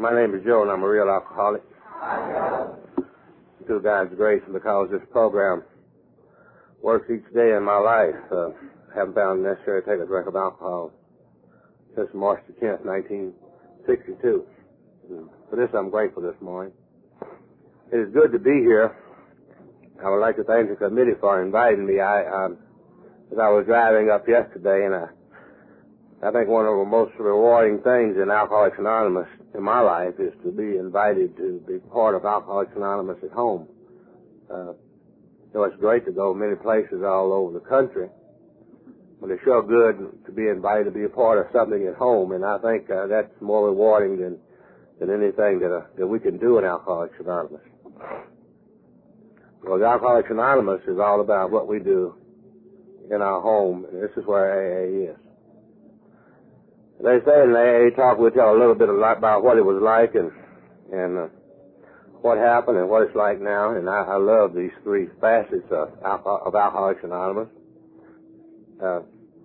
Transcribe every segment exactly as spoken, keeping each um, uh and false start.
my name is Joe, and I'm a real alcoholic. Through God's grace, and because this program works each day in my life, uh, I haven't found it necessary to take a drink of alcohol since March the tenth, nineteen sixty-two. For this, I'm grateful this morning. It is good to be here. I would like to thank the committee for inviting me. I, um, as I was driving up yesterday, and I, I think one of the most rewarding things in Alcoholics Anonymous in my life is to be invited to be part of Alcoholics Anonymous at home. Uh, you know, it's great to go many places all over the country, but it's sure good to be invited to be a part of something at home, and I think uh, that's more rewarding than than anything that uh, that we can do in Alcoholics Anonymous. Because Alcoholics Anonymous is all about what we do in our home, and this is where A A is. They say in the A A talk, we tell a little bit about what it was like and and uh, what happened and what it's like now. And I, I love these three facets of, Alco- of Alcoholics Anonymous. Uh,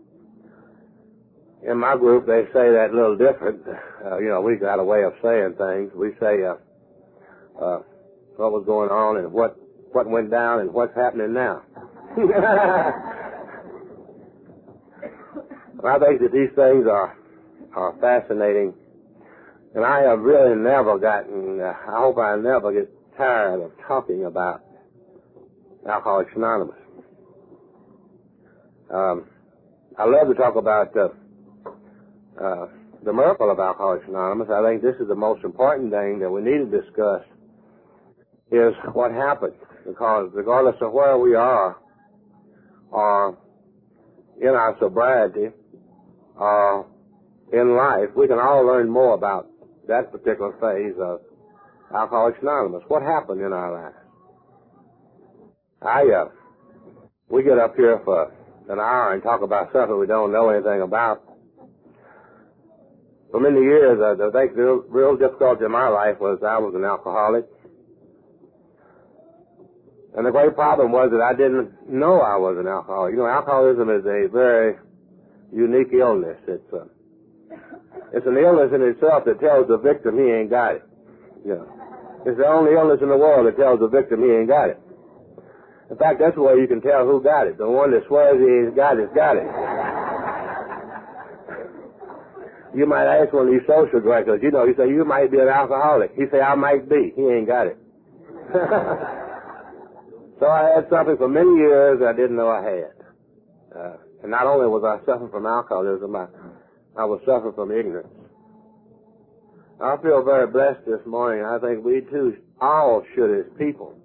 in my group, they say that a little different. Uh, you know, we got a way of saying things. We say uh, uh, what was going on and what, what went down and what's happening now. I think that these things are are fascinating, and I have really never gotten, uh, I hope I never get tired of talking about Alcoholics Anonymous. Um, I love to talk about uh, uh, the miracle of Alcoholics Anonymous. I think this is the most important thing that we need to discuss is what happened, because regardless of where we are or in our sobriety or in life, we can all learn more about that particular phase of Alcoholics Anonymous. What happened in our lives? I, uh, we get up here for an hour and talk about something we don't know anything about. For many years, uh, I think the real difficulty in my life was I was an alcoholic. And the great problem was that I didn't know I was an alcoholic. You know, alcoholism is a very unique illness. It's a It's an illness in itself that tells the victim he ain't got it. You know, it's the only illness in the world that tells the victim he ain't got it. In fact, that's the way you can tell who got it. The one that swears he ain't got it, got it. You might ask one of these social directors, you know, you say, you might be an alcoholic. He say, I might be. He ain't got it. So I had something for many years I didn't know I had. Uh, and not only was I suffering from alcoholism, I I was suffering from ignorance. I feel very blessed this morning. I think we too all should as people.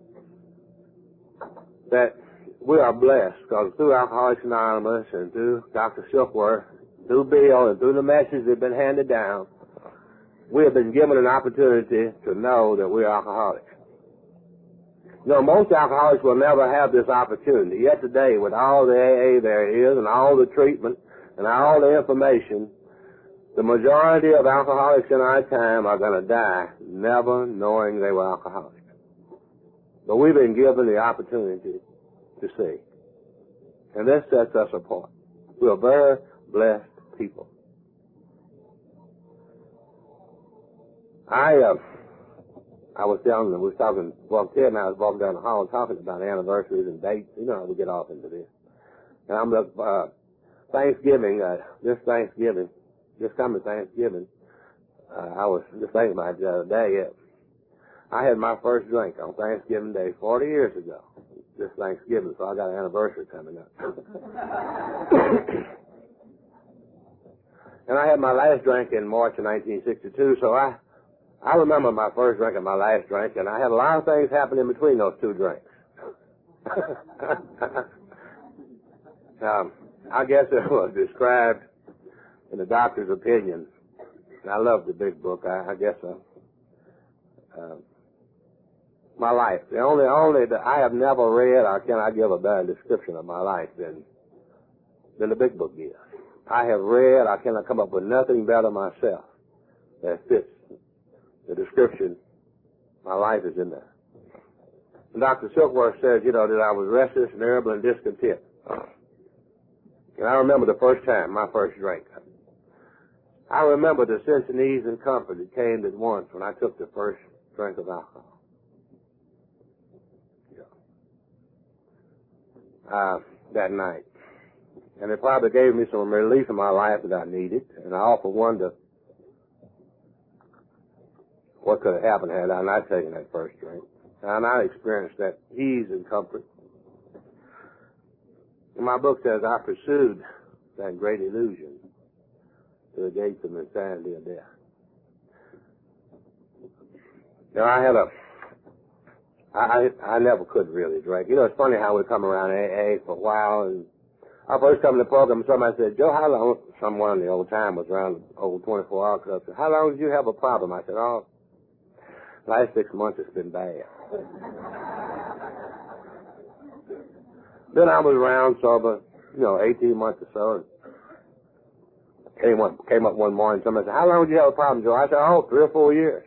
That we are blessed because through Alcoholics Anonymous and through Doctor Silkworth, through Bill and through the messages that have been handed down, we have been given an opportunity to know that we're alcoholics. You know, most alcoholics will never have this opportunity. Yet today, with all the A A there is and all the treatment and all the information, the majority of alcoholics in our time are going to die never knowing they were alcoholics. But we've been given the opportunity to see. And this sets us apart. We're very blessed people. I uh, I was telling them, we was talking, well, Ted and I was walking down the hall talking about anniversaries and dates. You know how we get off into this. And I'm looking uh, Thanksgiving, uh, this Thanksgiving, this coming Thanksgiving, uh, I was just thinking about it the other day. Uh, I had my first drink on Thanksgiving Day forty years ago, this Thanksgiving, so I got an anniversary coming up. And I had my last drink in March of nineteen sixty-two, so I, I remember my first drink and my last drink, and I had a lot of things happen in between those two drinks. um, I guess it was described in the doctor's opinion. And I love the big book. I, I guess uh, uh, my life. The only, only that I have never read, or can I give a better description of my life than than the big book gives. I have read, I cannot come up with nothing better myself that fits the description. My life is in there. And Doctor Silkworth says, you know, that I was restless and irritable and discontent. And I remember the first time, my first drink. I remember the sense of ease and comfort that came at once when I took the first drink of alcohol. Yeah. Uh, that night. And it probably gave me some relief in my life that I needed. And I often wonder what could have happened had I not taken that first drink. And I experienced that ease and comfort. And my book says I pursued that great illusion to the gates of insanity and death. Now, I had a, I, I never could really drink. You know, it's funny how we come around A A for a while, and I first come to the program, somebody said, Joe, how long, someone in the old time was around the old twenty-four hour club, said, how long did you have a problem? I said, oh, last six months it's been bad. Then I was around sober, you know, eighteen months or so. Came up, came up one morning, somebody said, how long did you have a problem, Joe? I said, oh, three or four years.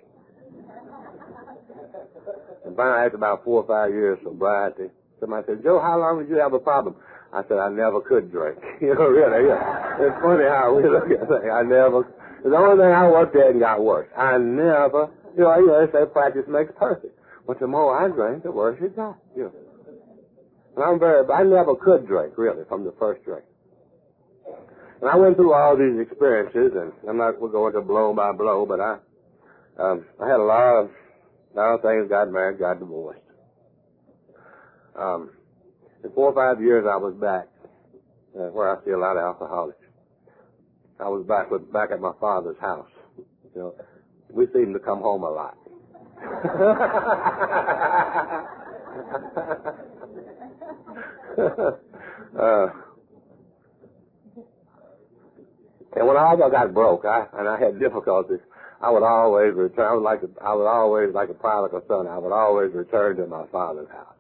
And finally, after about four or five years of sobriety, somebody said, Joe, how long did you have a problem? I said, I never could drink. You know, really, yeah. It's funny how we look at things. I never, the only thing I worked at and got worse. I never, you know, you know, they say practice makes perfect. But the more I drank, the worse it got, you know. And I'm very, I never could drink, really, from the first drink. And I went through all these experiences, and I'm not we're going to blow by blow, but I, um, I had a lot of, lot of things. Got married, got divorced. Um, in four or five years, I was back uh, where I see a lot of alcoholics. I was back with back at my father's house. You know, we seemed to come home a lot. uh, And when I got broke, I and I had difficulties, I would always return. I was like a, I would always like a prodigal son. I would always return to my father's house.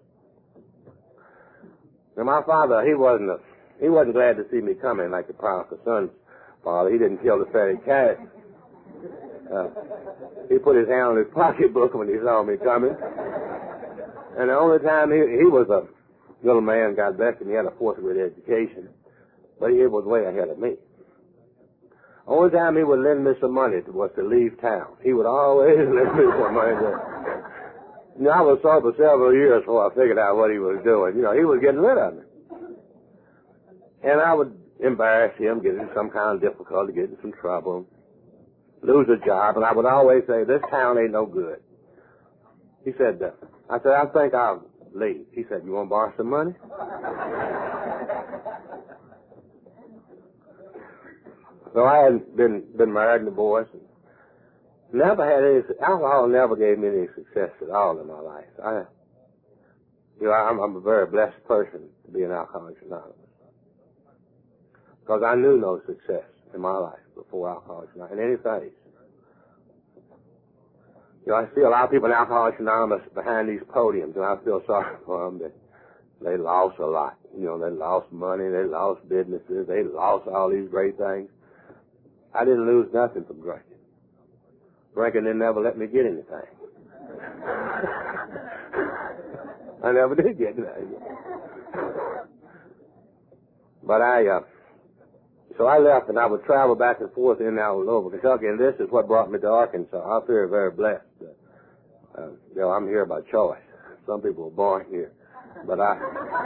And my father, he wasn't a, he wasn't glad to see me coming like the prodigal son's father. He didn't kill the fatted cat. Uh, he put his hand on his pocketbook when he saw me coming. And the only time he he was a little man, God bless him, he had a fourth grade education, but he was way ahead of me. Only time he would lend me some money was to leave town. He would always lend me some money. To, you know, I was sober for several years before I figured out what he was doing. You know, he was getting rid of me. And I would embarrass him, get into some kind of difficulty, get into some trouble, lose a job, and I would always say, this town ain't no good. He said, uh, I said, I think I'll leave. He said, you want to borrow some money? So I had been been married and divorced. And never had any, alcohol never gave me any success at all in my life. I, you know, I'm, I'm a very blessed person to be an Alcoholics Anonymous. Because I knew no success in my life before Alcoholics Anonymous, in any phase. You know, I see a lot of people in Alcoholics Anonymous behind these podiums, and I feel sorry for them. They, they lost a lot. You know, they lost money, they lost businesses, they lost all these great things. I didn't lose nothing from drinking. Drinking didn't never let me get anything. I never did get anything. But I, uh, so I left and I would travel back and forth in and out all over Kentucky, and this is what brought me to Arkansas. I feel very blessed. Uh, uh, you know, I'm here by choice. Some people were born here, but I,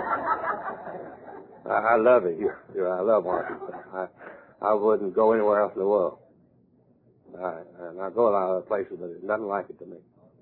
I, I love it here. You know, I love Arkansas. I, I wouldn't go anywhere else in the world. I, and I go a lot of other places, but there's nothing like it to me.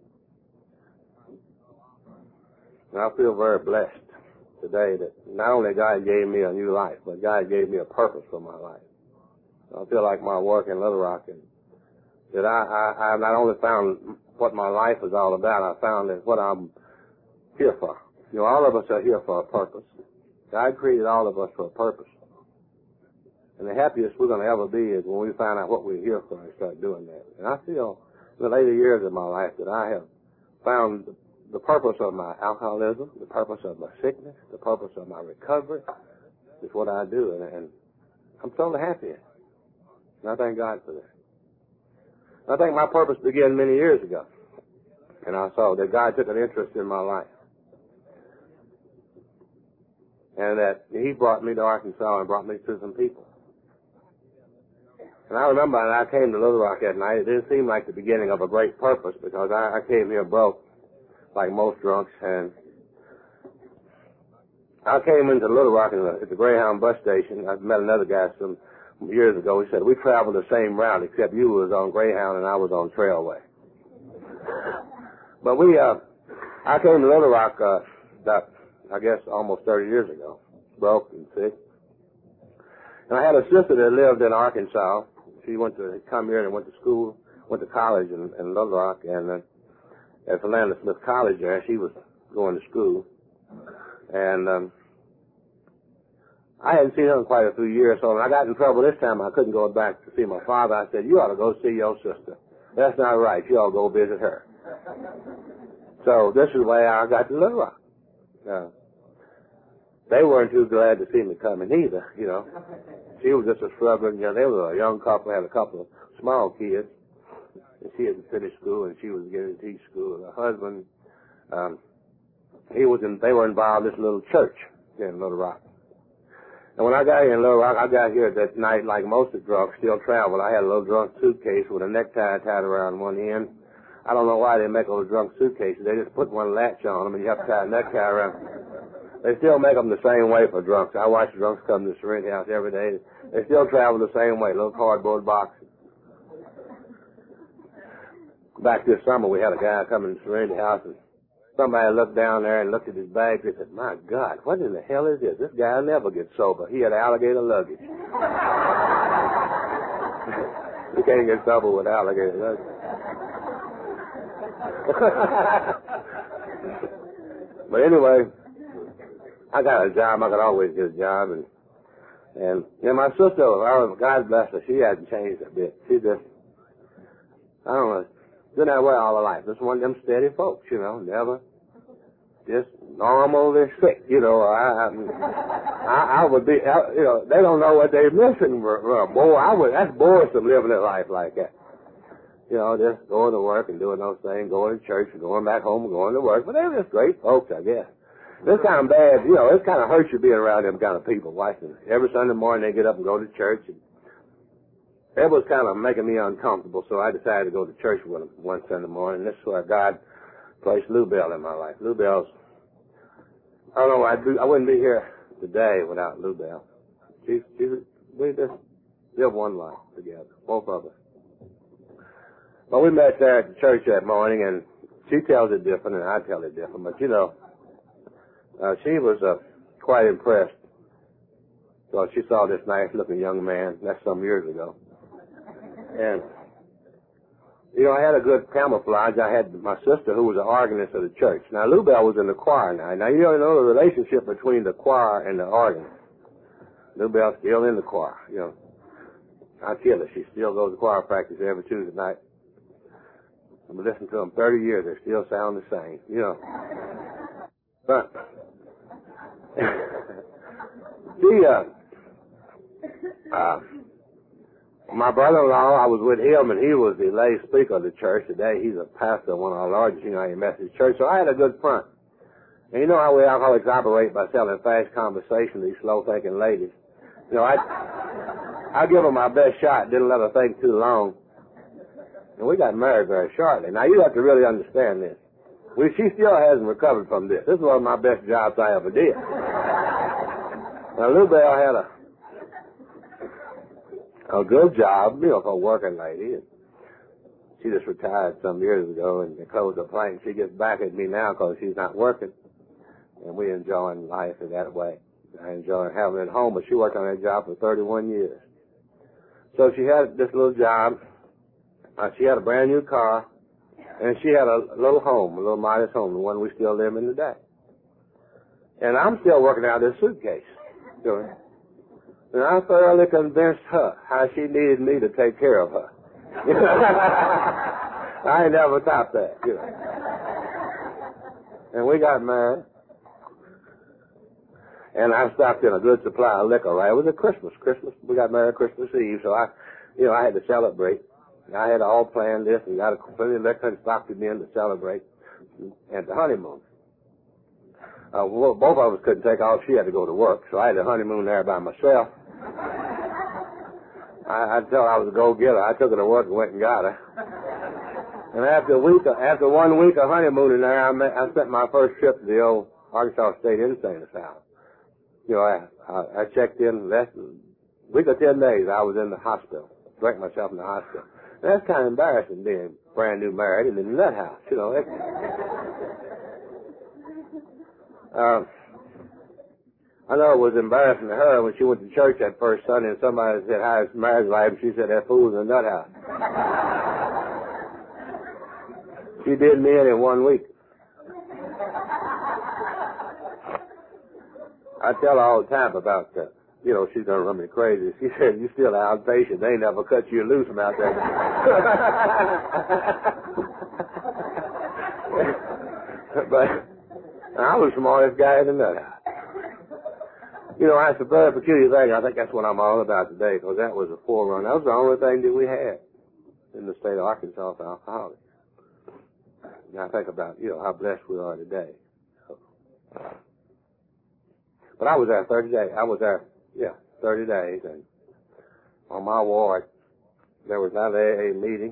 And I feel very blessed today that not only God gave me a new life, but God gave me a purpose for my life. I feel like my work in Little Rock, and that I, I, I not only found what my life is all about, I found that what I'm here for. You know, all of us are here for a purpose. God created all of us for a purpose. And the happiest we're going to ever be is when we find out what we're here for and start doing that. And I feel in the later years of my life that I have found the, the purpose of my alcoholism, the purpose of my sickness, the purpose of my recovery is what I do. And, and I'm totally happy. And I thank God for that. I think my purpose began many years ago. And I saw that God took an interest in my life. And that He brought me to Arkansas and brought me to some people. And I remember when I came to Little Rock that night, it didn't seem like the beginning of a great purpose because I, I came here broke, like most drunks, and I came into Little Rock at the, at the Greyhound bus station. I met another guy some years ago. He said, we traveled the same route except you was on Greyhound and I was on Trailway. But we, uh, I came to Little Rock, uh, about, I guess, almost thirty years ago, broke and sick. And I had a sister that lived in Arkansas. She went to come here and went to school, went to college in, in Little Rock, and uh, at Philander Smith College there, she was going to school. And um, I hadn't seen her in quite a few years, so when I got in trouble this time, I couldn't go back to see my father. I said, you ought to go see your sister. That's not right. You ought to go visit her. So this is the way I got to Little Rock. Uh, they weren't too glad to see me coming either, you know. She was just a struggling, you know, they were a young couple, had a couple of small kids. And she had finished school, and she was getting to teach school. Her husband, um, he was in, they were involved in this little church here in Little Rock. And when I got here in Little Rock, I got here that night like most of the drunks still traveled. I had a little drunk suitcase with a necktie tied around one end. I don't know why they make those drunk suitcases. They just put one latch on them, and you have to tie a necktie around. They still make them the same way for drunks. I watch drunks come to the Serenity House every day. They still travel the same way, little cardboard boxes. Back this summer, we had a guy come in the Serenity House, and somebody looked down there and looked at his bag and said, my God, what in the hell is this? This guy will never get sober. He had alligator luggage. You can't get sober with alligator luggage. But anyway, I got a job. I could always get a job. And, and, and my sister, oh, God bless her, she hasn't changed a bit. She just, I don't know, been that way all her life. Just one of them steady folks, you know, never, just normal and sick, you know. I, I, I would be, I, you know, they don't know what they're missing. Boy, I would, that's boresome living a life like that. You know, just going to work and doing those things, going to church and going back home and going to work. But they're just great folks, I guess. It's kind of bad, you know, it kind of hurts you being around them kind of people, watching. Every Sunday morning they get up and go to church. And it was kind of making me uncomfortable, so I decided to go to church with them one Sunday morning. This is where God placed Lou Bell in my life. Lou Bell's, I don't know, I'd be, I wouldn't be here today without Lou Bell. She, she, we just lived one life together, both of us. Well, we met there at the church that morning, and she tells it different, and I tell it different. But, you know, uh, she was uh, quite impressed. So she saw this nice-looking young man. That's some years ago. And, you know, I had a good camouflage. I had my sister, who was an organist of the church. Now, Lou Bell was in the choir now. Now, you don't know the relationship between the choir and the organist. Lou Bell's still in the choir, you know. I kill her. She still goes to choir practice every Tuesday night. I've been listening to them thirty years. They still sound the same, you know. But she, uh, uh, my brother-in-law, I was with him, and he was the lay speaker of the church today. He's a pastor of one of our largest United Methodist church, so I had a good front. And you know how we alcoholics operate by selling fast conversation to these slow-thinking ladies. You know, I, I give her my best shot, didn't let her think too long. And we got married very shortly. Now, you have to really understand this. We, she still hasn't recovered from this. This is one of my best jobs I ever did. Now, Lou Bell had a, a good job, you know, for a working lady. And she just retired some years ago, and they closed the plant. She gets back at me now because she's not working. And we enjoying life in that way. I enjoy having it at home, but she worked on that job for thirty-one years. So she had this little job. Uh, she had a brand new car, and she had a little home, a little modest home, the one we still live in today. And I'm still working out this suitcase. So, and I thoroughly convinced her how she needed me to take care of her. I ain't never thought that, you know. And we got married. And I stocked in a good supply of liquor, right? It was a Christmas. Christmas. We got married Christmas Eve, so I, you know, I had to celebrate. I had all planned this and got a plenty of liquor and stocked it in to celebrate at the honeymoon. Uh, well, both of us couldn't take off. She had to go to work, so I had the honeymoon there by myself. I, I tell her I was a go-getter. I took her to work and went and got her. And after a week, after one week of honeymooning there, I, met, I spent my first trip to the old Arkansas State Insane Asylum. You know, I, I, I checked in less than a week or ten days. I was in the hospital, drank myself in the hospital. And that's kind of embarrassing, being brand new married and in the nut house. You know. It, uh, I know it was embarrassing to her when she went to church that first Sunday and somebody said, "How's marriage life?" And she said, "That fool's in the nut house." She did me in in one week. I tell her all the time about that. You know, she's gonna run me crazy. She said, "You still outpatient. They never cut you loose from out there." But I was the smartest guy in the nut house. You know, that's a very peculiar thing. I think that's what I'm all about today, because that was a forerunner. That was the only thing that we had in the state of Arkansas for alcoholics. And I think about, you know, how blessed we are today. But I was there thirty days. I was there, yeah, thirty days. And on my ward, there was not a, a meeting.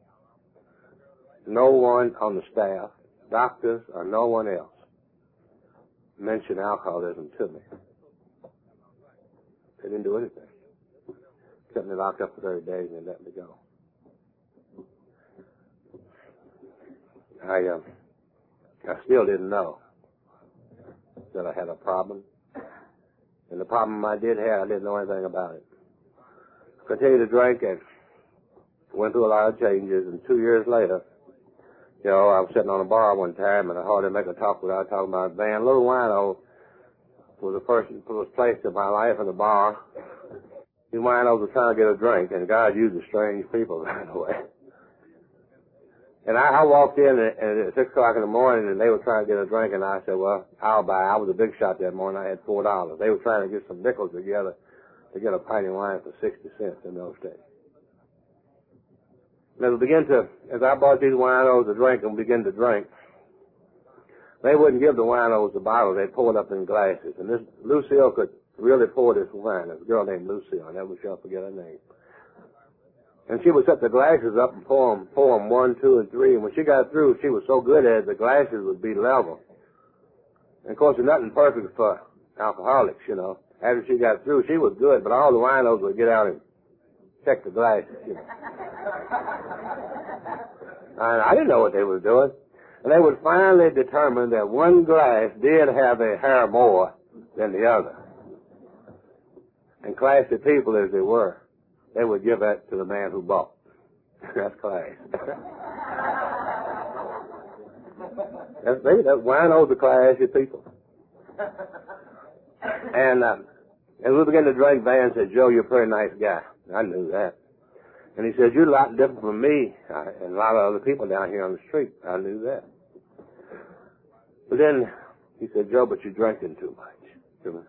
No one on the staff, doctors or no one else, mentioned alcoholism to me. They didn't do anything. Kept me locked up for thirty days and they let me go. I, uh, I still didn't know that I had a problem. And the problem I did have, I didn't know anything about it. Continued to drink and went through a lot of changes. And two years later, you know, I was sitting on a bar one time and I hardly make a talk without talking about Van. Little Wino was the person who was placed in my life in the bar. These winos were trying to get a drink, and God uses strange people right away. And I, I walked in at, at six o'clock in the morning, and they were trying to get a drink, and I said, "Well, I'll buy." I was a big shot that morning. I had four dollars. They were trying to get some nickels together to get a pint of wine for sixty cents in those days. And as we begin to, as I bought these winos to drink and begin to drink, they wouldn't give the winos the bottle. They'd pour it up in glasses. And this Lucille could really pour this wine. There's a girl named Lucille. I never shall forget her name. And she would set the glasses up and pour them, pour them one, two, and three. And when she got through, she was so good at it, the glasses would be level. And of course, there's nothing perfect for alcoholics, you know. After she got through, she was good, but all the winos would get out and check the glasses, you know. And I didn't know what they were doing. And they would finally determine that one glass did have a hair more than the other. And classy people as they were, they would give that to the man who bought. That's class. That's, they, that winos are classy people. And uh, as we began to drink, Van said, "Joe, you're a pretty nice guy." I knew that. And he said, "You're a lot different from me uh, and a lot of other people down here on the street." I knew that. But then he said, "Joe, but you're drinking too much."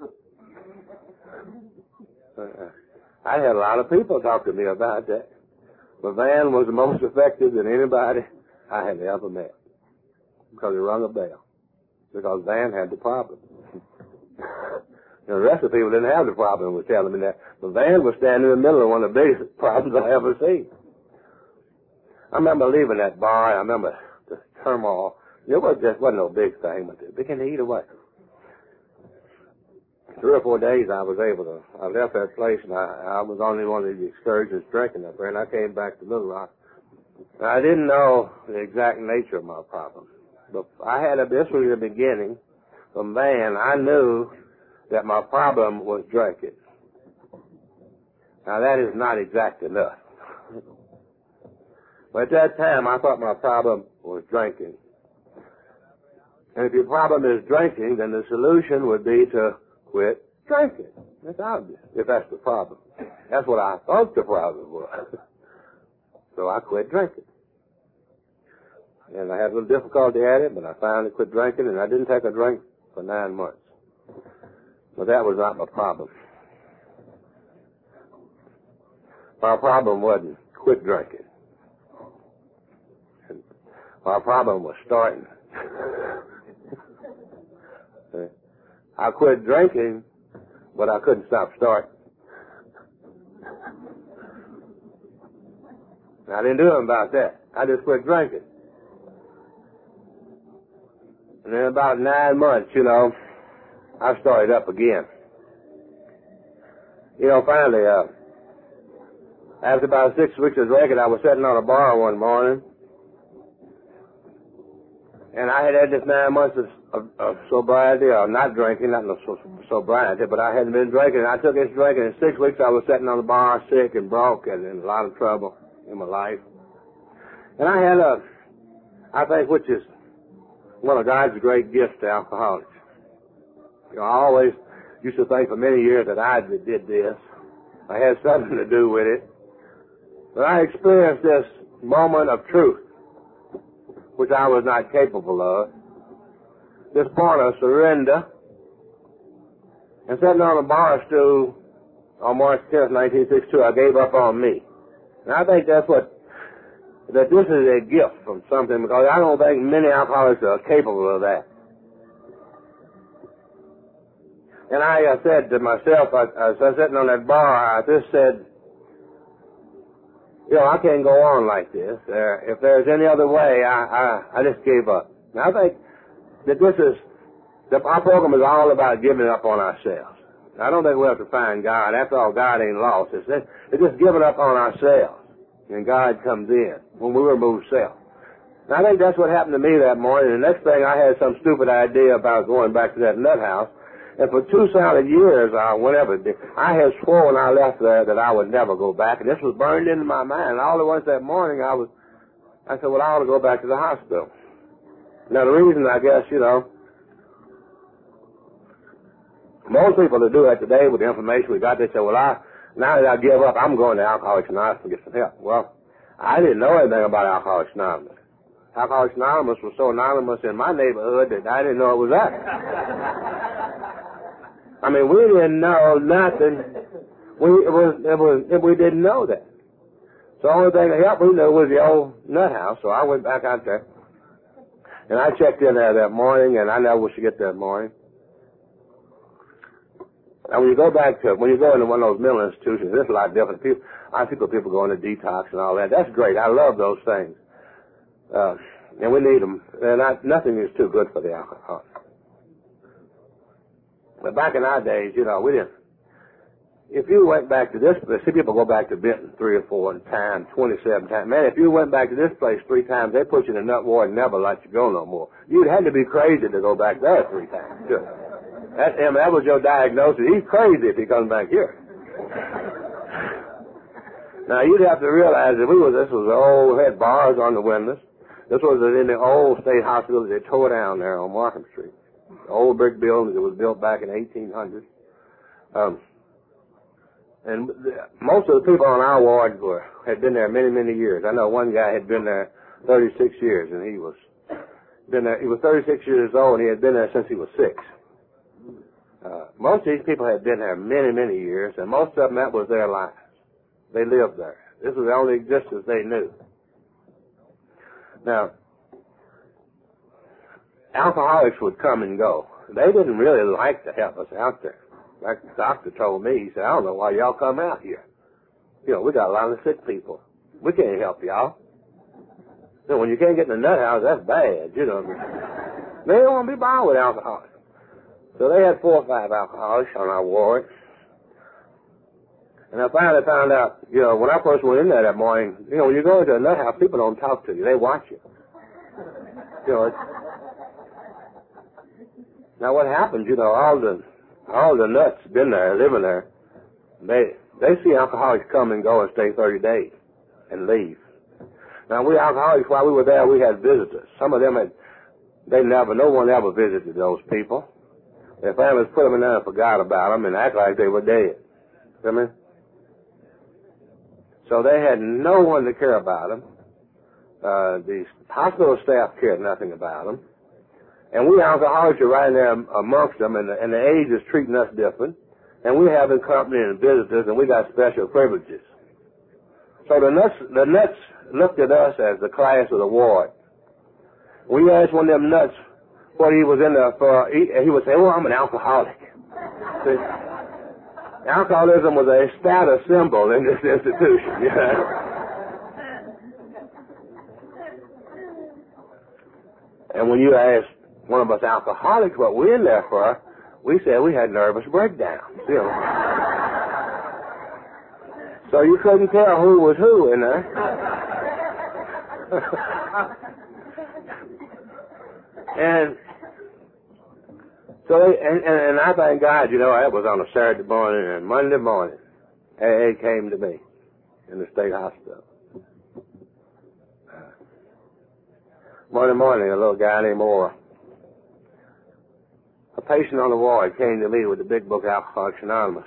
Uh, I had a lot of people talk to me about that. But Van was the most effective than anybody I had ever met. Because he rung a bell. Because Van had the problem. The rest of the people didn't have the problem with telling me that. But Van was standing in the middle of one of the biggest problems I ever seen. I remember leaving that bar, and I remember the turmoil. It was just wasn't no big thing, but it began to eat away. Three or four days I was able to, I left that place, and I, I was only one of the excursions drinking up there, and I came back to Little Rock. And I didn't know the exact nature of my problem. But I had a, this was the beginning. From Van, I knew that my problem was drinking. Now that is not exact enough. But at that time, I thought my problem was drinking. And if your problem is drinking, then the solution would be to quit drinking. That's obvious, if that's the problem. That's what I thought the problem was. So I quit drinking. And I had a little difficulty at it, but I finally quit drinking, and I didn't take a drink for nine months. But that was not my problem. My problem wasn't quit drinking. My problem was starting. I quit drinking, but I couldn't stop starting. I didn't do anything about that. I just quit drinking. And in about nine months, you know, I started up again. You know, finally, uh, after about six weeks of drinking, I was sitting on a bar one morning, and I had had this nine months of, of, of sobriety, or not drinking, not no so, sobriety, but I hadn't been drinking. I took this drinking, and in six weeks I was sitting on the bar sick and broke and in a lot of trouble in my life. And I had a, I think, which is one of God's great gifts to alcoholics. You know, I always used to think for many years that I did this. I had something to do with it. But I experienced this moment of truth, which I was not capable of. This point of surrender. And sitting on a bar stool on March tenth, nineteen sixty-two, I gave up on me. And I think that's what, that this is a gift from something, because I don't think many alcoholics are capable of that. And I uh, said to myself, I, as I was sitting on that bar, I just said, you know, I can't go on like this. Uh, if there's any other way, I, I, I just gave up. Now, I think that this is, that our program is all about giving up on ourselves. I don't think we have to find God. After all, God ain't lost. It's, it's just giving up on ourselves. And God comes in when we remove self. And I think that's what happened to me that morning. The next thing, I had some stupid idea about going back to that nut house. And for two solid years, uh, whenever I had sworn when I left there that I would never go back. And this was burned into my mind. And all at once that morning, I was, I said, well, I ought to go back to the hospital. Now, the reason, I guess, you know, most people that do that today with the information we got, they say, well, I, now that I give up, I'm going to Alcoholics Anonymous to get some help. Well, I didn't know anything about Alcoholics Anonymous. Alcoholics Anonymous was so anonymous in my neighborhood that I didn't know it was that. I mean, we didn't know nothing. We it was it was it, we didn't know that. So the only thing that helped we knew was the old nut house. So I went back out there, and I checked in there that morning, and I never was to get that morning. Now, when you go back to when you go into one of those mental institutions, there's a lot of different people. I think people go into detox and all that. That's great. I love those things, uh, and we need them. And not, nothing is too good for the alcohol. But back in our days, you know, we didn't. If you went back to this place, see people go back to Benton three or four times, twenty-seven times. Man, if you went back to this place three times, they put you in a nut ward and never let you go no more. You'd had to be crazy to go back there three times. Sure. That, I mean, that was your diagnosis. He's crazy if he comes back here. Now, you'd have to realize that we was, this was the old, had bars on the windows. This was in the old state hospital that they tore down there on Markham Street. The old brick building that was built back in eighteen hundred. Um, and the, most of the people on our ward were, had been there many, many years. I know one guy had been there thirty-six years, and he was been there. He was thirty-six years old, and he had been there since he was six. Uh, most of these people had been there many, many years, and most of them, that was their lives. They lived there. This was the only existence they knew. Now, alcoholics would come and go. They didn't really like to help us out there. Like the doctor told me, he said, I don't know why y'all come out here. You know, we got a lot of sick people. We can't help y'all. So when you can't get in the nut house, that's bad, you know. They don't want to be bothered with alcoholics. So they had four or five alcoholics on our ward. And I finally found out, you know, when I first went in there that morning, you know, when you go into a nut house, people don't talk to you. They watch you. You know, it's, now what happens, you know, all the all the nuts been there, living there, they they see alcoholics come and go and stay thirty days and leave. Now we alcoholics, while we were there, we had visitors. Some of them had, they never, no one ever visited those people. Their families put them in there and forgot about them and act like they were dead. You know what I mean? So they had no one to care about them. Uh, the hospital staff cared nothing about them. And we alcoholics are right in there amongst them, and the, and the age is treating us different. And we having company and visitors, and we got special privileges. So the nuts, the nuts looked at us as the class of the ward. We asked one of them nuts what he was in there for. He, he would say, well, I'm an alcoholic. See? Alcoholism was a status symbol in this institution. You know? And when you asked one of us alcoholics what we're in there for, we said we had nervous breakdowns. You know. So you couldn't tell who was who in there. and so, they, and, and, and I thank God, you know, that was on a Saturday morning, and Monday morning, A A came to me in the state hospital. Uh, Monday morning, a little guy named Orr, a patient on the ward, came to me with the big book, Alcoholics Anonymous.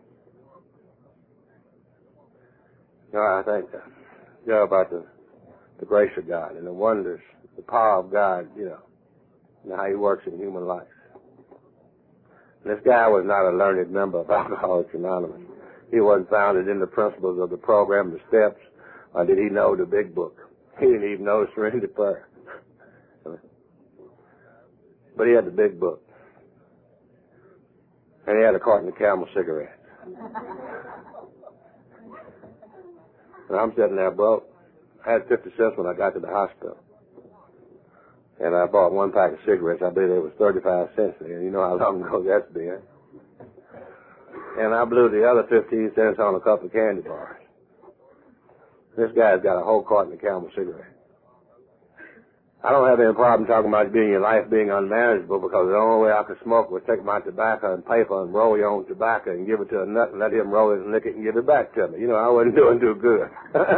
You know, I think, uh, you know, about the, the grace of God and the wonders, the power of God, you know, and how He works in human life. And this guy was not a learned member of Alcoholics Anonymous. He wasn't founded in the principles of the program, the steps, or did he know the big book. He didn't even know surrender prayer. But he had the big book. And he had a carton of Camel cigarettes. And I'm sitting there broke. I had fifty cents when I got to the hospital. And I bought one pack of cigarettes. I believe it was thirty-five cents then. You know how long ago that's been. And I blew the other fifteen cents on a couple of candy bars. This guy's got a whole carton of Camel cigarettes. I don't have any problem talking about being your life being unmanageable, because the only way I could smoke was take my tobacco and paper and roll your own tobacco and give it to a nut and let him roll it and lick it and give it back to me. You know, I wasn't doing too good.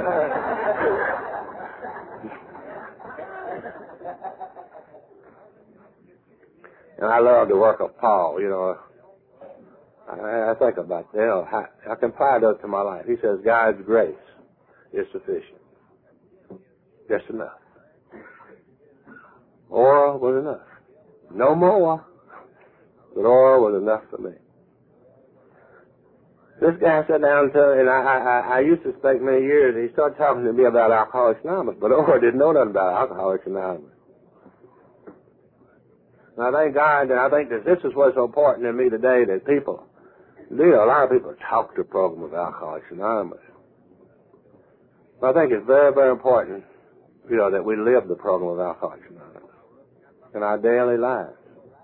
And I love the work of Paul, you know. I, I think about that. You know, I, I can apply that to my life. He says, God's grace is sufficient. Just enough. Oil was enough. No more. But oil was enough for me. This guy sat down and, told, and I, I, I used to spend many years, he started talking to me about Alcoholics Anonymous, but Orr didn't know nothing about Alcoholics Anonymous. And I thank God, and I think that this is what's so important to me today, that people, you know, a lot of people talk the program of Alcoholics Anonymous. But I think it's very, very important, you know, that we live the program of Alcoholics Anonymous in our daily lives.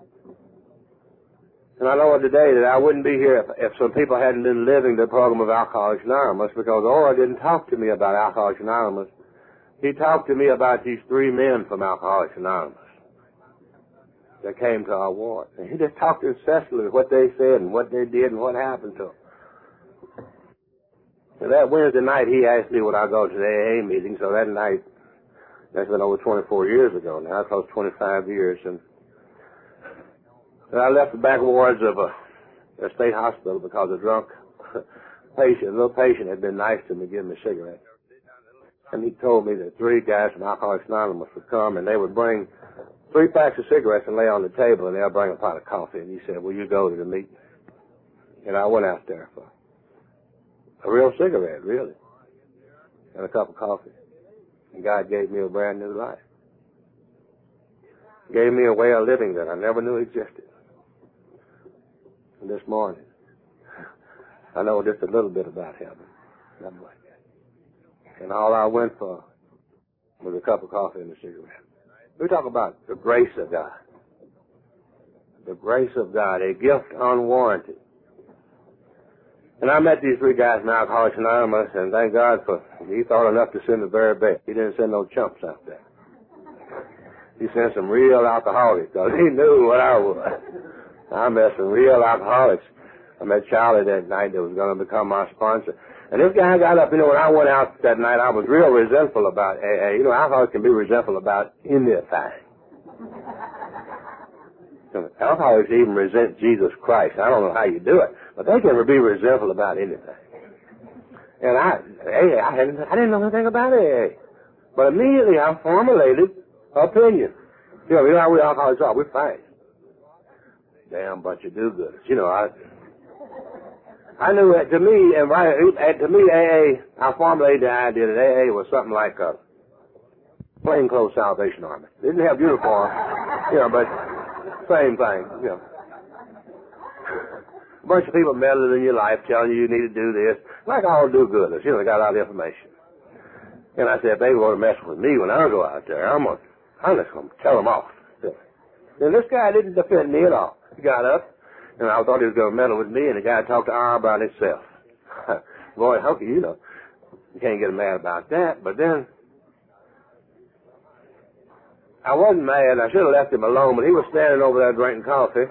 And I know today that I wouldn't be here if, if some people hadn't been living the program of Alcoholics Anonymous, because Orr didn't talk to me about Alcoholics Anonymous. He talked to me about these three men from Alcoholics Anonymous that came to our ward. And he just talked incessantly what they said and what they did and what happened to them. And that Wednesday night, he asked me would I go to the A A meeting. So that night, that's been over twenty-four years ago now, close to twenty-five years. And, and I left the back wards of a, a state hospital because a drunk patient, a little patient, had been nice to me, giving me a cigarette. And he told me that three guys from Alcoholics Anonymous would come, and they would bring three packs of cigarettes and lay on the table, and they'll bring a pot of coffee. And he said, will you go to the meeting? And I went out there for a real cigarette, really, and a cup of coffee. And God gave me a brand new life. Gave me a way of living that I never knew existed. And this morning, I know just a little bit about heaven. Not much. And all I went for was a cup of coffee and a cigarette. We talk about the grace of God. The grace of God, a gift unwarranted. And I met these three guys in Alcoholics Anonymous, and thank God for, he thought enough to send the very best. He didn't send no chumps out there. He sent some real alcoholics, because he knew what I was. I met some real alcoholics. I met Charlie that night that was going to become my sponsor. And this guy got up, you know, when I went out that night, I was real resentful about A A. You know, alcoholics can be resentful about anything. Alcoholics even resent Jesus Christ. I don't know how you do it, but they can be resentful about anything. And I, A A, I, hadn't, I didn't know anything about A A. But immediately I formulated opinion. You know, you know how we alcoholics are. We fight. Damn bunch of do-gooders. You know, I... I knew that to me, and right, to me, A A, I formulated the idea that A A was something like a plainclothes Salvation Army. They didn't have uniforms, you know, but same thing, you know. A bunch of people meddling in your life, telling you you need to do this, like all do-gooders, you know, they got all the information. And I said, if they want to mess with me when I go out there, I'm going to I'm just going to tell them off. And this guy didn't defend me at all. He got up, and I thought he was going to meddle with me, and the guy talked to R about himself. Boy, okay, you know, you can't get mad about that. But then, I wasn't mad. I should have left him alone, but he was standing over there drinking coffee.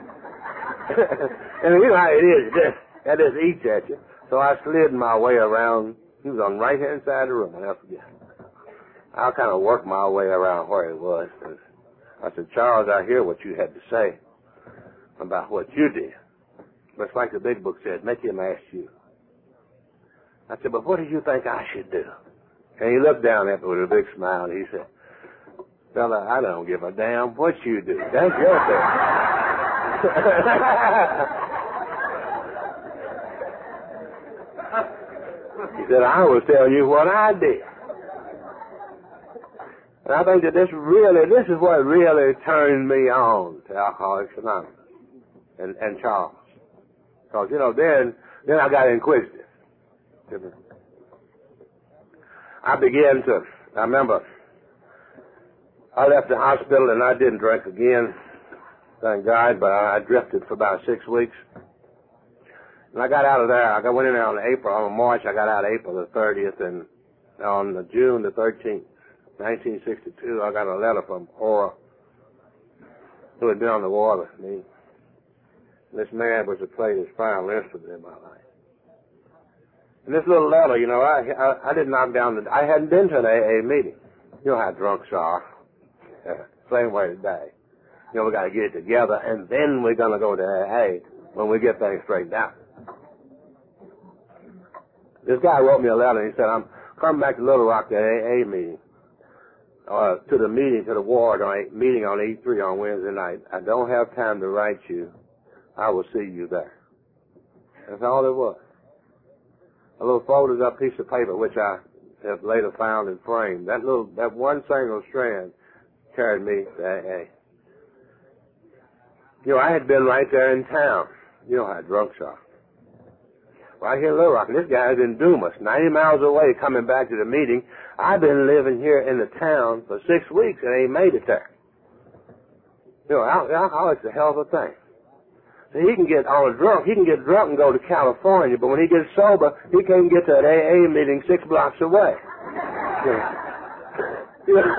And you know how it is. Just, that just eats at you. So I slid my way around. He was on the right-hand side of the room, and I forget. I kind of worked my way around where he was. I said, Charles, I hear what you had to say about what you did. But it's like the big book said, make him ask you. I said, but what do you think I should do? And he looked down at me with a big smile, and he said, fella, I don't give a damn what you do. That's your thing. He said, I was telling you what I did. And I think that this really, this is what really turned me on to Alcoholics Anonymous and, and Charles. Because, you know, then, then I got inquisitive. I began to, I remember, I left the hospital and I didn't drink again, thank God, but I drifted for about six weeks. And I got out of there, I went in there on April, on March, I got out April the thirtieth, and on June the thirteenth, nineteen sixty-two, I got a letter from Ora, who had been on the war with me. And this man was to play his final instrument in my life. And this little letter, you know, I, I, I didn't knock down the, I hadn't been to an A A meeting. You know how drunks are. Yeah, same way today. You know, we got to get it together, and then we're going to go to A A when we get things straightened out. This guy wrote me a letter, and he said, I'm coming back to Little Rock to A A meeting, uh, to the meeting, to the ward on a, meeting on E three on Wednesday night. I don't have time to write you. I will see you there. That's all it was. A little folded up piece of paper, which I have later found and framed. That little, that one single strand carried me to A A. You know, I had been right there in town. You know how drunks are. Right here in Little Rock. And this guy's in Dumas, ninety miles away, coming back to the meeting. I've been living here in the town for six weeks and ain't made it there. You know, alcoholic's a hell of a thing. So he can get on a drunk, he can get drunk and go to California, but when he gets sober, he can't get to an A A meeting six blocks away. You know. You know.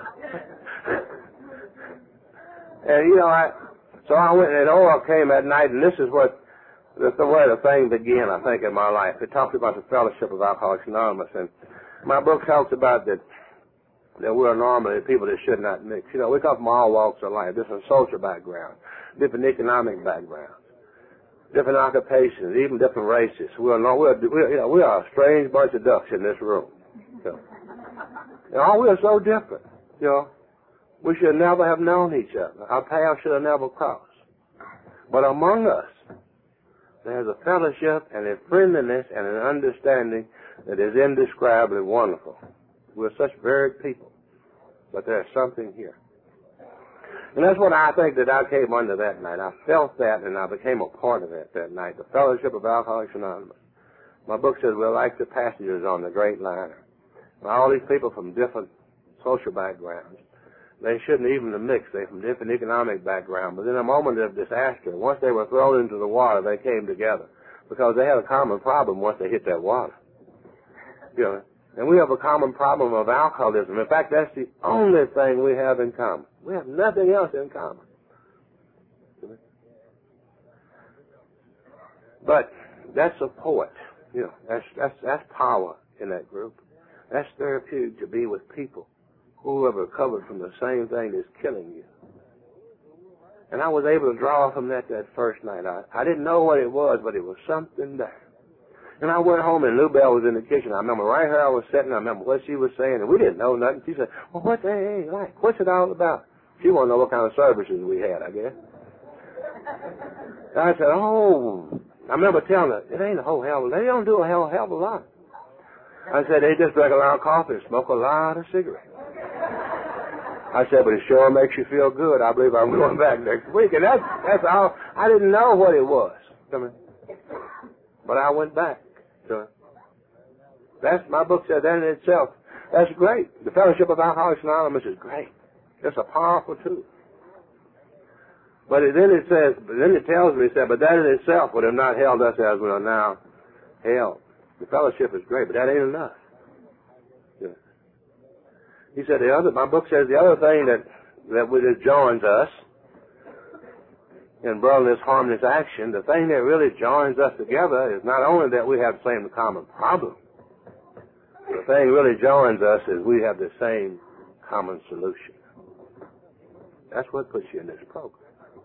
And, you know, I, so I went, and Ora came at night, and this is what, that's the way the thing began, I think, in my life. It talks about the fellowship of Alcoholics Anonymous, and my book talks about that, that we're normally people that should not mix. You know, we come from all walks of life, different social backgrounds, different economic backgrounds, different occupations, even different races. We're, no, we're, we're, you know, we are a strange bunch of ducks in this room. So, you know, we're so different, you know. We should never have known each other. Our paths should have never crossed. But among us, there's a fellowship and a friendliness and an understanding that is indescribably wonderful. We're such varied people, but there's something here. And that's what I think that I came under that night. I felt that, and I became a part of it that night, the fellowship of Alcoholics Anonymous. My book says we're like the passengers on the great liner. All these people from different social backgrounds. They shouldn't even have mixed. They're from different economic background. But in a moment of disaster, once they were thrown into the water, they came together because they had a common problem once they hit that water. You know, and we have a common problem of alcoholism. In fact, that's the only thing we have in common. We have nothing else in common. But that's a poet. You know, that's that's that's power in that group. That's therapeutic to be with people who have recovered from the same thing that's killing you. And I was able to draw from that that first night. I, I didn't know what it was, but it was something there. And I went home, and Lou Bell was in the kitchen. I remember right here I was sitting. I remember what she was saying, and we didn't know nothing. She said, well, what's A A like? What's it all about? She wanted to know what kind of services we had, I guess. And I said, oh, I remember telling her, it ain't a whole hell of a lot. They don't do a hell, hell of a lot. I said, they just drink a lot of coffee and smoke a lot of cigarettes. I said, but it sure makes you feel good. I believe I'm going back next week. And that's, that's all. I didn't know what it was. But I went back to it. That's, my book said that in itself. That's great. The Fellowship of Alcoholics Anonymous is great. It's a powerful tool. But it, then it says, then it tells me, it said, but that in itself would have not held us as we are now held. The fellowship is great, but that ain't enough. Yeah. He said the other, my book says the other thing that, that, that joins us in brotherliness, harmless action, the thing that really joins us together is not only that we have the same common problem. The thing really joins us is we have the same common solution. That's what puts you in this program.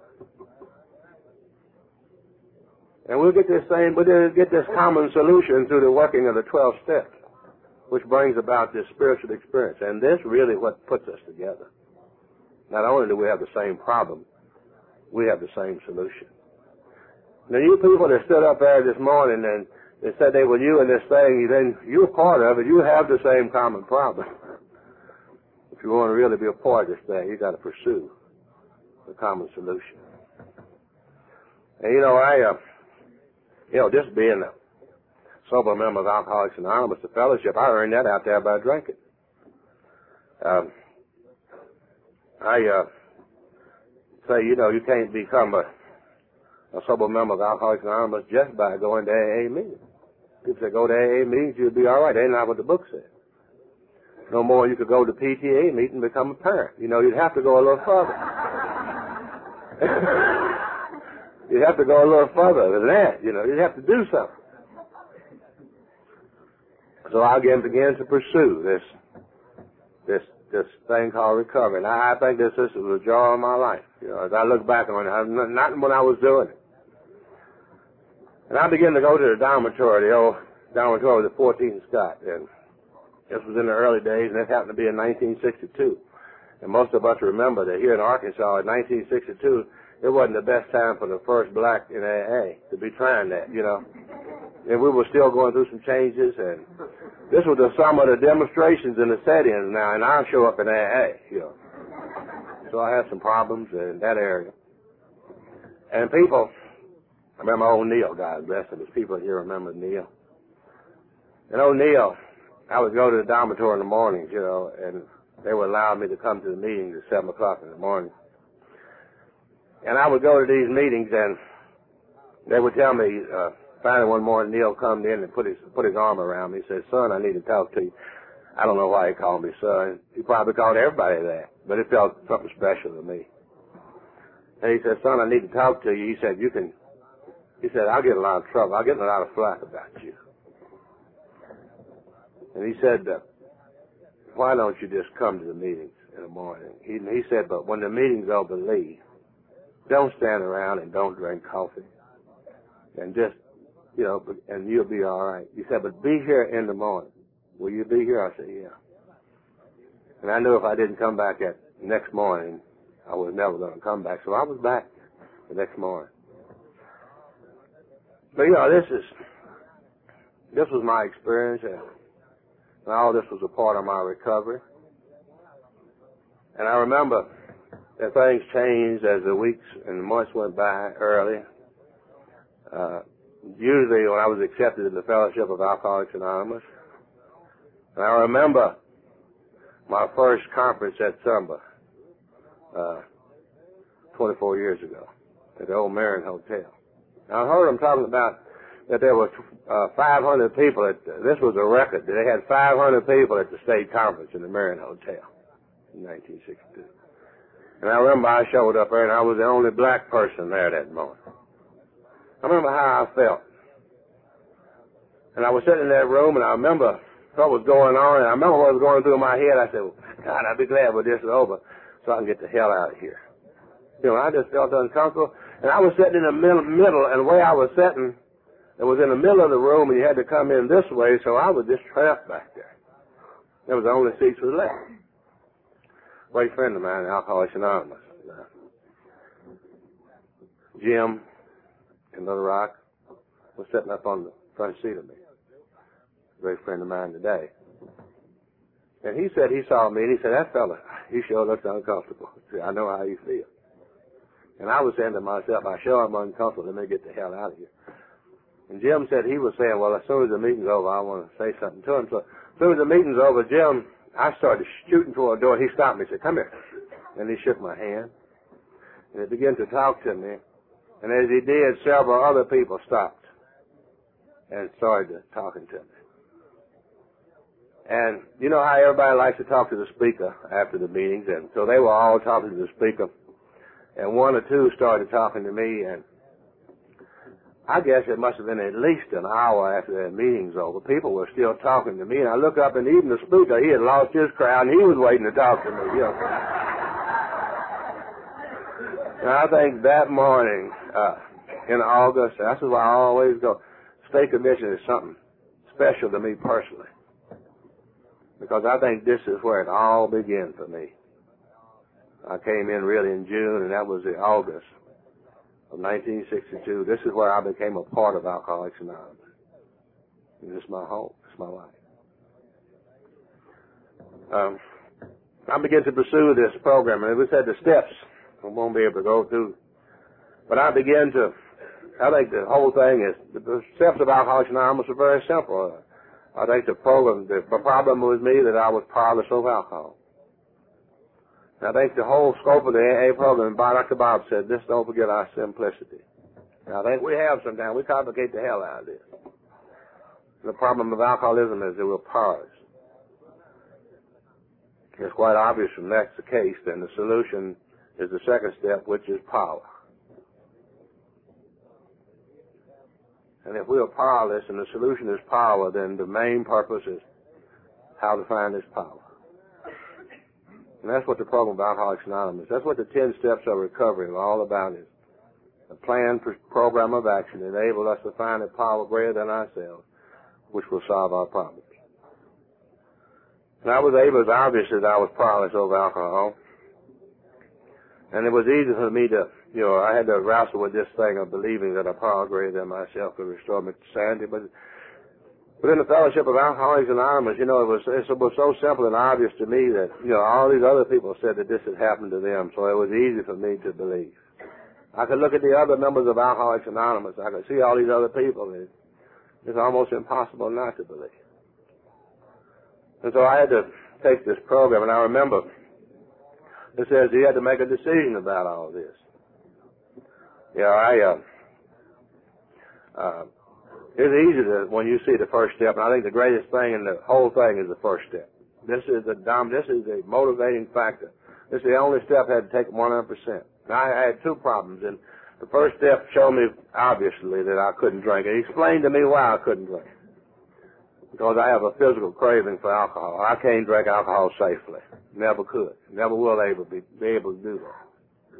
And we'll get this same, we'll get this common solution through the working of the twelve steps, which brings about this spiritual experience. And this really what puts us together. Not only do we have the same problem, we have the same solution. Now, you people that stood up there this morning and they said they were you in this thing, then you're part of it. You have the same common problem. If you want to really be a part of this thing, you got to pursue the common solution. And you know, I, uh, you know, just being a sober member of Alcoholics Anonymous, the fellowship, I earned that out there by drinking. Um, I uh, say, you know, you can't become a, a sober member of Alcoholics Anonymous just by going to A A meetings. People say go to A A meetings, you'll be all right. That's not what the book says. No more you could go to P T A meeting and become a parent. You know, you'd have to go a little further. You'd have to go a little further than that. You know, you'd have to do something. So I again began to pursue this this this thing called recovery. And I, I think this, this was a joy of my life. You know, as I look back on it, I, not when I was doing it. And I began to go to the dormitory, the old dormitory with the fourteenth Scott. And this was in the early days, and it happened to be in nineteen sixty-two. And most of us remember that here in Arkansas in nineteen sixty-two, it wasn't the best time for the first black in A A to be trying that, you know. And we were still going through some changes, and this was the sum of the demonstrations and the set-ins now, and I'll show up in A A, you know. So I had some problems in that area. And people, I remember old Neil, God bless him, his people here remember Neil. And old Neil, I would go to the dormitory in the mornings, you know, and they would allow me to come to the meetings at seven o'clock in the morning. And I would go to these meetings, and they would tell me, uh, finally one morning, Neil come in and put his put his arm around me. He said, son, I need to talk to you. I don't know why he called me son. He probably called everybody that, but it felt something special to me. And he said, son, I need to talk to you. He said, you can, he said, I'll get in a lot of trouble. I'll get in a lot of flack about you. And he said, uh, why don't you just come to the meetings in the morning? He, he said, but when the meeting's over, leave. Don't stand around and don't drink coffee. And just, you know, and you'll be all right. He said, but be here in the morning. Will you be here? I said, yeah. And I knew if I didn't come back that next morning, I was never going to come back. So I was back the next morning. But, you know, this is, this was my experience, and all this was a part of my recovery. And I remember that things changed as the weeks and the months went by early. Uh, usually when I was accepted in the Fellowship of Alcoholics Anonymous. And I remember my first conference at Sumba, uh, twenty-four years ago at the old Marion Hotel. Now I heard them talking about that there were uh, five hundred people at, uh, this was a record, that they had five hundred people at the state conference in the Marion Hotel in nineteen sixty-two. And I remember I showed up there and I was the only black person there that morning. I remember how I felt. And I was sitting in that room and I remember what was going on, and I remember what was going through my head. I said, well, God, I'd be glad when this is over so I can get the hell out of here. You know, I just felt uncomfortable. And I was sitting in the middle, middle and the way I was sitting, it was in the middle of the room, and you had to come in this way, so I was just trapped back there. There was the only seats was left. A great friend of mine, Alcoholics Anonymous, uh, Jim in Little Rock, was sitting up on the front seat of me. A great friend of mine today. And he said he saw me, and he said, that fella, he sure looks uncomfortable. See, I know how you feel. And I was saying to myself, I sure am uncomfortable. Let me get the hell out of here. And Jim said he was saying, well, as soon as the meeting's over, I want to say something to him. So as soon as the meeting's over, Jim, I started shooting toward a door. He stopped me and said, come here. And he shook my hand. And he began to talk to me. And as he did, several other people stopped and started talking to me. And you know how everybody likes to talk to the speaker after the meetings, and so they were all talking to the speaker. And one or two started talking to me, and I guess it must have been at least an hour after that meeting's over. People were still talking to me, and I look up, and even the speaker, he had lost his crowd, and he was waiting to talk to me. You know. And I think that morning uh, in August, that's why I always go, state convention is something special to me personally, because I think this is where it all began for me. I came in really in June, and that was in August of nineteen sixty-two. This is where I became a part of Alcoholics Anonymous. And this is my home. This is my life. Um, I began to pursue this program, and it was at the steps. I won't be able to go through. But I began to, I think the whole thing is, the steps of Alcoholics Anonymous are very simple. I think the program, the problem was me that I was powerless over alcohol. And I think the whole scope of the A A program, Doctor Bob said, this don't forget our simplicity. And I think we have sometimes, we complicate the hell out of this. The problem of alcoholism is that we're powerless. It's quite obvious from that's the case, then the solution is the second step, which is power. And if we are powerless and the solution is power, then the main purpose is how to find this power. And that's what the program of Alcoholics Anonymous, that's what the ten steps of recovery are all about, is a planned program of action that enable us to find a power greater than ourselves, which will solve our problems. And I was able, it's obvious that I was powerless over alcohol. And it was easy for me to, you know, I had to wrestle with this thing of believing that a power greater than myself could restore me to sanity. But, but in the fellowship of Alcoholics Anonymous, you know, it was, it was so simple and obvious to me that, you know, all these other people said that this had happened to them, so it was easy for me to believe. I could look at the other members of Alcoholics Anonymous. I could see all these other people. It, it's almost impossible not to believe. And so I had to take this program, and I remember it says he had to make a decision about all this. Yeah, I, uh, uh, it's easy to, when you see the first step, and I think the greatest thing in the whole thing is the first step. This is the dom, this is the motivating factor. This is the only step I had to take one hundred percent. Now, I had two problems, and the first step showed me, obviously, that I couldn't drink. It explained to me why I couldn't drink. Because I have a physical craving for alcohol. I can't drink alcohol safely. Never could. Never will able be, be able to do that.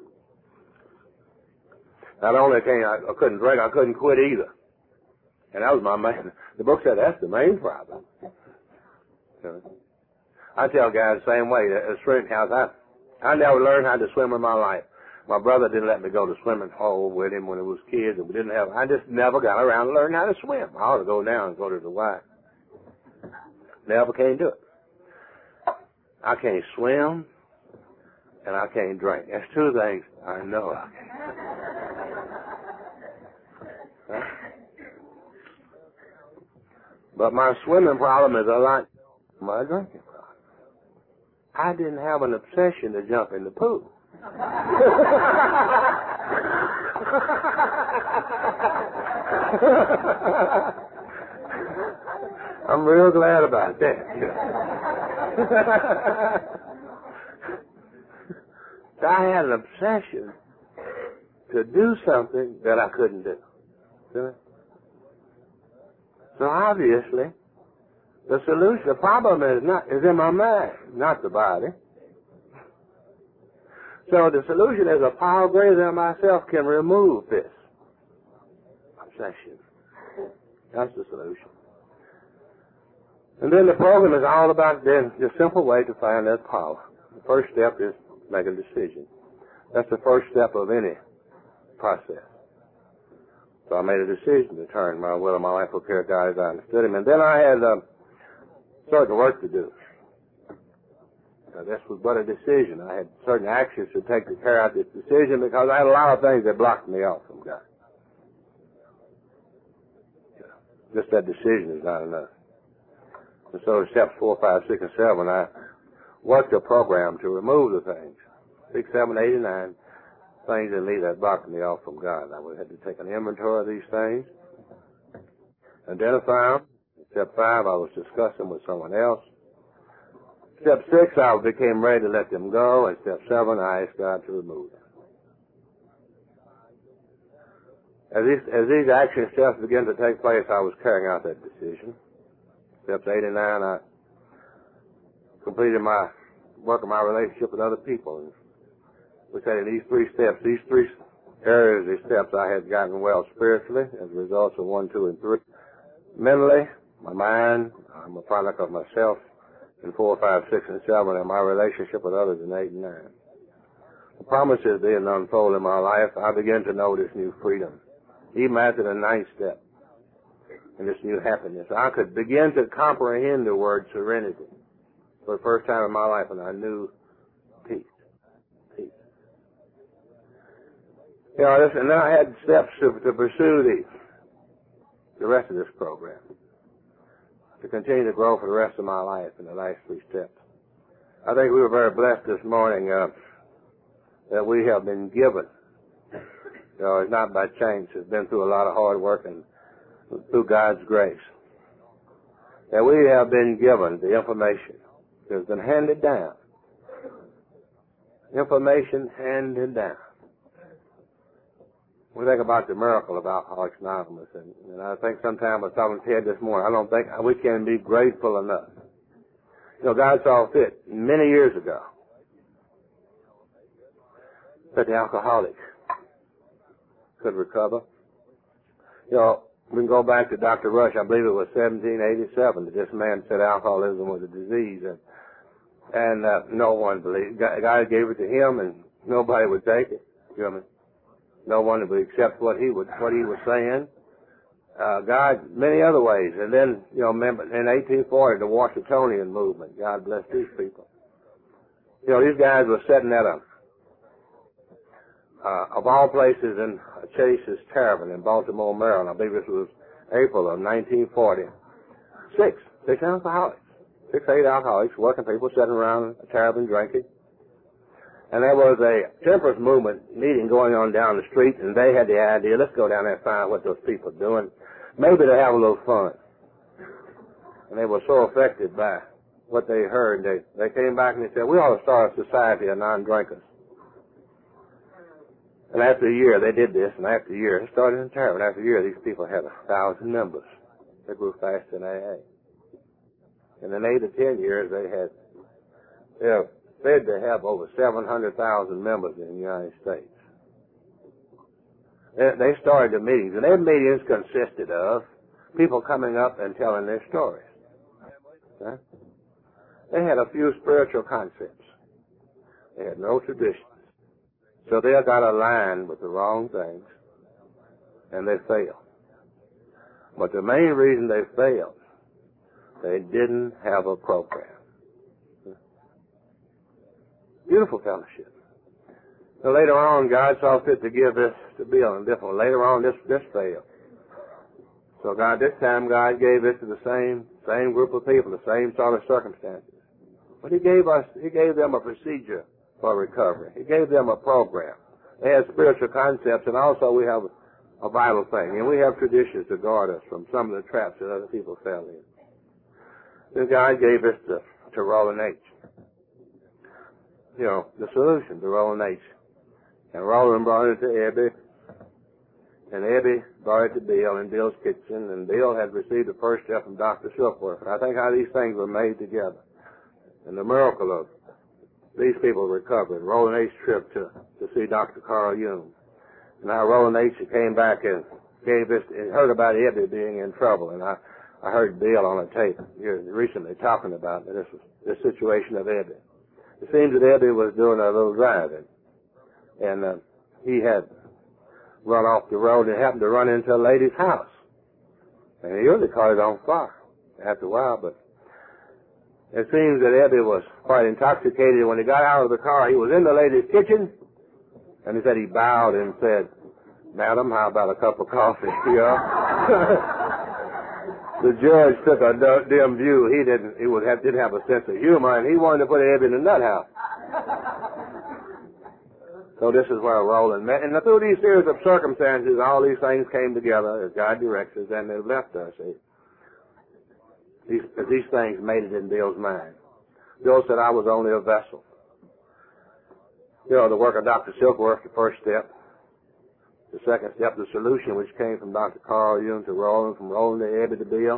Not only can't I, I couldn't drink, I couldn't quit either. And that was my main, the book said that's the main problem. So, I tell guys the same way, at a swimming house, I, I never learned how to swim in my life. My brother didn't let me go to swimming hole with him when it was kids, and we didn't have, I just never got around to learning how to swim. I ought to go down and go to the Y. Never can do it. I can't swim, and I can't drink. That's two things I know I can't. Huh? But my swimming problem is a lot my drinking problem. I didn't have an obsession to jump in the pool. I'm real glad about that. So I had an obsession to do something that I couldn't do. So obviously, the solution, the problem is not is in my mind, not the body. So the solution is a power greater than myself can remove this obsession. That's the solution. And then the program is all about then the simple way to find that power. The first step is make a decision. That's the first step of any process. So I made a decision to turn my will and my life over to God as I understood Him. And then I had uh, certain work to do. Now, this was but a decision. I had certain actions to take to carry out this decision because I had a lot of things that blocked me off from God. Just that decision is not enough. And so steps four, five, six, and seven, I worked a program to remove the things six, seven, eight, and nine things that lead that block me off from God. I would have to take an inventory of these things, identify them. Step five, I was discussing with someone else. Step six, I became ready to let them go. And step seven, I asked God to remove them. As these, as these action steps began to take place, I was carrying out that decision. Steps eight and nine, I completed my work of my relationship with other people. And we said in these three steps, these three areas, these steps, I had gotten well spiritually as a result of one, two, and three. Mentally, my mind, I'm a product of myself in four, five, six, and seven, and my relationship with others in eight and nine. The promises being unfolded in my life, I began to know this new freedom. Even after the ninth step, and this new happiness, I could begin to comprehend the word serenity for the first time in my life, and I knew peace. Peace. You know, this, and then I had steps to, to pursue the, the rest of this program, to continue to grow for the rest of my life in the last three steps. I think we were very blessed this morning uh, that we have been given. You know, it's not by chance. It's been through a lot of hard work and through God's grace. That we have been given the information that has been handed down. Information handed down. We think about the miracle of Alcoholics Anonymous, and, and I think sometime I was talking to Ted this morning, I don't think we can be grateful enough. You know, God saw fit many years ago that the alcoholics could recover. You know, we can go back to Doctor Rush. I believe it was seventeen eighty-seven that this man said alcoholism was a disease, and and uh, no one believed. God gave it to him, and nobody would take it. You know what I mean? No one would accept what he would what he was saying. Uh, God, many other ways, and then you know, remember in eighteen forty the Washingtonian movement. God bless these people. You know, these guys were sitting at a Uh, of all places in Chase's Tavern in Baltimore, Maryland. I believe this was April of nineteen forty. Six, six alcoholics, six, eight alcoholics, working people sitting around a tavern drinking. And there was a temperance movement meeting going on down the street, and they had the idea, let's go down there and find out what those people are doing. Maybe they'll have a little fun. And they were so affected by what they heard, they, they came back and they said, we ought to start a society of non-drinkers. And after a year, they did this, and after a year, it started in Tavern. After a year, these people had a thousand members. They grew faster than A A. And in eight or ten years, they had, they were said to have over seven hundred thousand members in the United States. They, they started the meetings, and their meetings consisted of people coming up and telling their stories. Huh? They had a few spiritual concepts. They had no tradition. So they got aligned with the wrong things, and they failed. But the main reason they failed, they didn't have a program. Beautiful fellowship. So later on, God saw fit to give this to Bill and different. Later on, this this failed. So God, this time, God gave this to the same same group of people, the same sort of circumstances. But He gave us, He gave them a procedure for recovery. He gave them a program. They had spiritual concepts, and also we have a vital thing, and we have traditions to guard us from some of the traps that other people fell in. Then God gave us to, to Roland H. You know, the solution to Roland H. And Roland brought it to Ebby, and Ebby brought it to Bill in Bill's kitchen, and Bill had received the first step from Doctor Silkworth. And I think how these things were made together. And the miracle of these people recovered. Roland H. trip to, to see Doctor Carl Jung. And now Roland H. came back and gave this, and heard about Ebby being in trouble. And I, I heard Bill on a tape here recently talking about this, this situation of Ebby. It seems that Ebby was doing a little driving. And uh, he had run off the road and happened to run into a lady's house. And he really caught it on fire after a while, but it seems that Ebby was quite intoxicated. When he got out of the car, he was in the lady's kitchen, and he said he bowed and said, "Madam, how about a cup of coffee?" You know? The judge took a dim view. He didn't. He was, didn't have a sense of humor, and he wanted to put Ebby in the nut house. So this is where Roland met. And through these series of circumstances, all these things came together as God directs us, and they've left us. See? These, these things made it in Bill's mind. Bill said, I was only a vessel. You know, the work of Doctor Silkworth, the first step. The second step, the solution, which came from Doctor Carl Jung to Roland, from Roland to Ebby to Bill.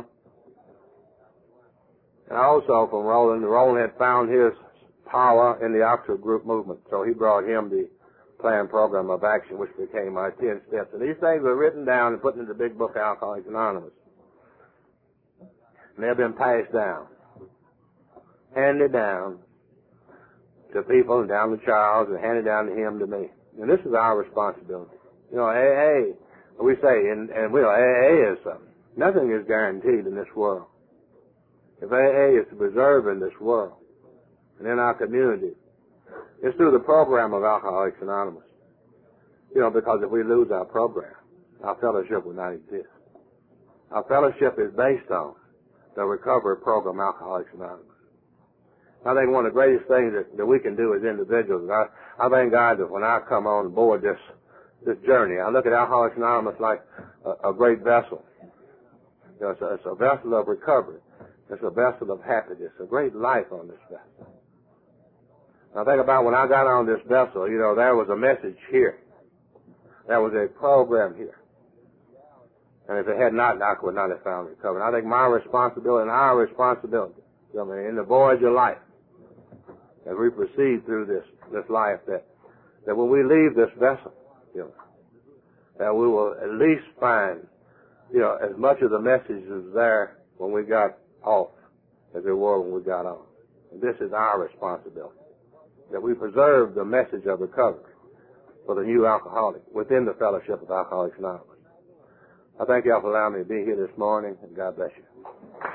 And also from Roland, Roland had found his power in the Oxford Group movement, so he brought him the plan program of action, which became my ten steps. And these things were written down and put into the big book, Alcoholics Anonymous. And they've been passed down, handed down to people and down to Charles and handed down to him to me. And this is our responsibility. You know, A A, we say, and, and we know A A is something. Nothing is guaranteed in this world. If A A is to preserve in this world and in our community, it's through the program of Alcoholics Anonymous. You know, because if we lose our program, our fellowship will not exist. Our fellowship is based on the recovery program, Alcoholics Anonymous. I think one of the greatest things that, that we can do as individuals, I, I thank God that when I come on board this this journey, I look at Alcoholics Anonymous like a, a great vessel. You know, it's, a, it's a vessel of recovery. It's a vessel of happiness, a great life on this vessel. I think about when I got on this vessel, you know, there was a message here. There was a program here. And if it had not, I would not have found recovery. I think my responsibility and our responsibility, you know, in the voyage of life, as we proceed through this, this life, that, that when we leave this vessel, you know, that we will at least find, you know, as much of the message is there when we got off as there were when we got on. And this is our responsibility, that we preserve the message of recovery for the new alcoholic within the fellowship of Alcoholics Anonymous. I thank you all for allowing me to be here this morning, and God bless you.